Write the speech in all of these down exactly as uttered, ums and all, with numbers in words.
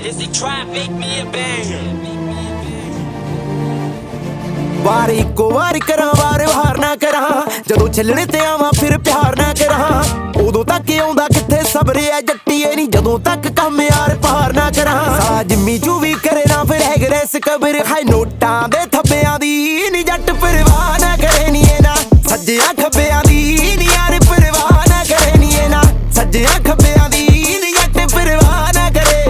Is he try make me a banger? ਵਾਰ ਇੱਕੋ ਵਾਰ ਕਰਾਂ ਵਾਰ ਵਾਰ ਨਾ ਕਰਾਂ ਜਦੋਂ ਛੱਲਣੇ ਤੇ ਆਵਾਂ ਫਿਰ ਪਿਆਰ ਨਾ ਕਰਾਂ ਉਦੋਂ ਤੱਕ ਆਉਂਦਾ ਕਿੱਥੇ ਸਬਰ ਐ ਜੱਟੀਏ ਨੀ ਜਦੋਂ ਤੱਕ ਕੰਮ ਯਾਰ ਪਾਰ ਨਾ ਕਰਾਂ ਸਾਲਾ ਜਿੰਮੀ ਚੂ ਵੀ ਕਰੇ ਨਾ ਫਿਰ ਹੈਗਰੈਸ ਕਬਰ ਹਾਈ ਨੋਟਾਂ ਦੇ ਥੱਬਿਆਂ ਦੀ ਨੀ ਜੱਟ ਪਰਵਾਹ ਨਾ ਕਰੇ ਨੀ ਇਹ ਨਾ ਸੱਜਿਆਂ ਖੱਬਿਆਂ ਦੀ ਨੀ ਯਾਰ ਪਰਵਾਹ ਨਾ ਕਰੇ ਨੀ ਇਹ ਨਾ ਸੱਜਿਆਂ ਖੱਬਿਆਂ ਦੀ ਨੀ ਜੱਟ ਪਰਵਾਹ ਨਾ ਕਰੇ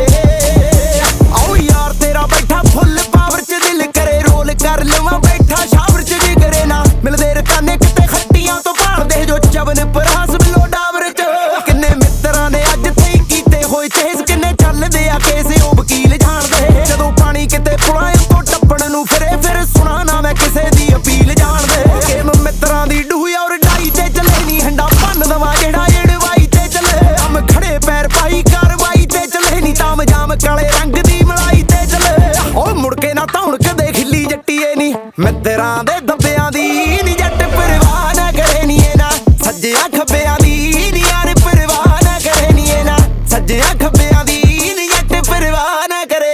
ਆਓ ਯਾਰ ਤੇਰਾ ਬੈਠਾ ਫੁੱਲ ਪਾਵਰ ਚ ਦਿਲ ਕਰੇ ਰੋਲ ਕਰ ਲਵਾਂ ਬੈਠਾ ਸ਼ਾਵਰ ਚ ਵੀ ਕਰੇ ਨਾ ਮਿਲਦੇ ਰਕਾਨੇ ਕਿਤੇ ਖੱਟੀਆਂ ਤੋਂ ਭਾਲਦੇ ਜੋ ਚਵਨ ਪਰਾਸ ਮਿਲੋ ਡਾਵਰ ਚ ਕਿੰਨੇ ਮਿੱਤਰਾਂ ਨੇ ਅੱਜ ਤੇ ਕੀਤੇ ਹੋਏ ਤੇਜ਼ ਕਿੰਨੇ ਚੱਲਦੇ ਆ ਕੇਸ ਉਹ ਵਕੀਲ ਜਾਣਦੇ ਜਦੋਂ ਪਾਣੀ ਕਿਤੇ ਪੁਲਾਂ ਤੋਂ ਟੱਪਣ ਨੂੰ ਫਿਰੇ ਫਿਰ ਸੁਣਾ ਨਾ ਮੈਂ ਕਿਸੇ ਦੀ ਅਪੀਲ ਜਾਣਦੇ ਗੇਮ ਮਿੱਤਰਾਂ ਦੀ ਡੂਹ ਔਰ ਡਾਈ ਤੇ ਚੱਲੇ ਨਹੀਂ ਹੰਡਾ ਭੰਨ ਦਵਾ ਜਿਹੜਾ ਏੜਵਾਈ ਤੇ ਚੱਲੇ ਅਮ ਖੜੇ ਪੈਰ ਪਾਈ ਕਾਰਵਾਈ ਤੇ ਚੱਲੇ ਨਹੀਂ ਤਾਮ ਜਾਮ ਕਾਲੇ ਰੰਗ ਦੀ ਮਲਾਈ ਤੇ ਚੱਲੇ ਉਹ ਮੁੜ ਕੇ ਨਾ ਧੌਣ ਕਦੇ ਖਿੱਲੀ ਜੱਟੀਏ ਨੀ ਮਿੱਤਰਾਂ ਦੇ ਦੱਬਿਆਂ ਦੀ ਨੀ ਜੱਟ ਪਰਵਾਹ ਨਾ ਕਰੇ ਨੀ ਇਹ ਨਾ ਸੱਜਿਆਂ ਖੱਬਿਆਂ ਦੀ ਨੀ ਯਾਰ ਪਰਵਾਹ ਨਾ ਕਰੇ ਨੀ ਇਹ ਨਾ ਸੱਜਿਆਂ ਖੱਬਿਆਂ ਦੀ ਨੀ ਜੱਟ ਪਰਵਾਹ ਨਾ ਕਰੇ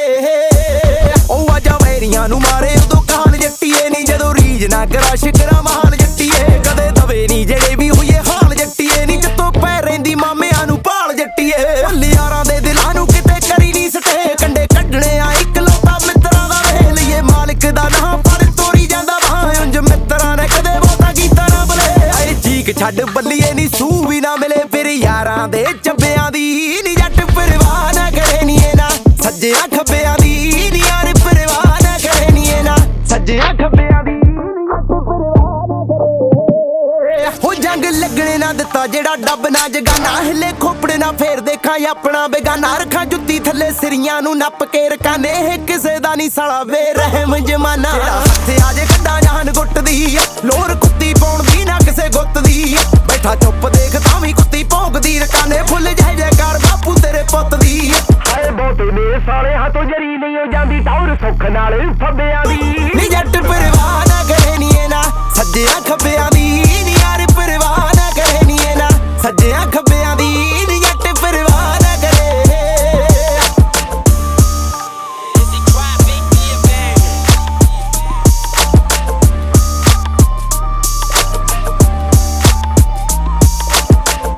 ਉਹ ਆਜਾ ਵੈਰੀਆਂ ਨੂੰ ਮਾਰੇ ਉਦੋਂ ਕਾਲ ਜੱਟੀਏ ਨੀ ਜਦੋਂ ਰੀਜ ਨਾ ਕਰਾ ਸ਼ਿਕਰਾ ਮਹਾਨ ਜੱਟੀਏ ਕਦੇ ਦਵੇ ਨੀ ਜਿਹੜੇ ਵੀ ਹੋਈਏ ਹਾਲ ਜੱਟੀਏ ਨੀ ਜਿੱਤੋਂ ਪੈ ਰਹਿੰਦੀ ਮਾਮਿਆਂ ਨੂੰ ਭਾਲ ਜੱਟੀਏ ਯਾਰਾਂ ਦੇ ਦਿਲਾਂ ਨੂੰ ਕਿਤੇ ਕਰੀ ਨੀ ਸਟੇ ਕੰਡੇ ਕੱਢਣੇ ਆ ਇੱਕ ਲੋਟਾ ਮਿੱਤਰਾਂ ਦਾ ਵੇਖ ਲਈਏ ਮਾਲਕ ਦਾ ਨਾਮ ਪਰ ਤੋਰੀ ਜਾਂਦਾ ਵਾਂ ਉਂਝ ਮਿੱਤਰਾਂ ਨੇ ਕਦੇ ਬਹੁਤਾ ਕੀਤਾ ਨਾ ਬਲੇ ਆਏ ਚੀਕ ਛੱਡ ਬੱਲੀਏ ਨੀ ਸੂ ਵੀ ਨਾ ਮਿਲੇ ਫਿਰ ਯਾਰਾਂ ਦੇ ਚੱਬਿਆਂ ਦੀ ਨੀ ਜੱਟ ਪਰਵਾਹ ਨਾ ਕਰੇ ਨੀ ਇਹ ਨਾ ਸੱਜਿਆਂ ਖੱਬਿਆਂ ਦੀ ਨੀ ਯਾਰ ਪਰਵਾਹ ਨਾ ਕਰੇ ਨੀ ਇਹ ਨਾ ਸੱਜਿਆਂ ਖੱਬਿਆਂ ਦੀ ਨੀ ਜੱਟ ਪਰਵਾਹ ਨਾ ਕਰੇ ਹੋ ਜੰਗ ਲੱਗਣੇ ਨਾ ਦਿੱਤਾ ਜਿਹੜਾ ਡੱਬ ਨਾ ਜਗਾਨਾ ਹਿੱਲੇ ਖੋਪੜੇ ਨਾ ਫੇਰ ਦੇਖਾਂ ਆਪਣਾ ਬੇਗਾਨਾ ਰੱਖਾਂ ਜੁੱਤੀ ਥੱਲੇ ਸਿਰੀਆਂ ਨੂੰ ਨੱਪ ਕੇ ਰਕਾਨੇ ਇਹ ਕਿਸੇ ਦਾ ਨਹੀਂ ਸਾਲਾ ਬੇਰਹਿਮ ਜਮਾਨਾ ਹੱਥੇ ਆਜੇ ਕੱਢਾਂ ਜਾਨ ਗੁੱਟਦੀ ਲੋਰ ਕੁੱਤੀ ਪਾਉਣ ਦੀ ਨਾ ਕਿਸੇ ਗੁੱਤ ਦੀ ਬੈਠਾ ਚੁੱਪ ਦੇਖ ਤਾਂ ਵੀ ਕੁੱਤੀ ਭੌਂਕਦੀ ਰਕਾਨੇ ਫੁੱਲ ਜੈ ਜੈਕਾਰ ਬਾਪੂ ਤੇਰੇ ਪੁੱਤ ਦੀ ਆਏ ਬਹੁਤੇ ਨੇ ਸਾਲੇ ਹੱਥੋਂ ਜਰੀ ਨਹੀਂ ਜਾਂਦੀ ਟੌਰ ਸੁੱਖ ਨਾਲ ਫੱਬਿਆਂ ਦੀ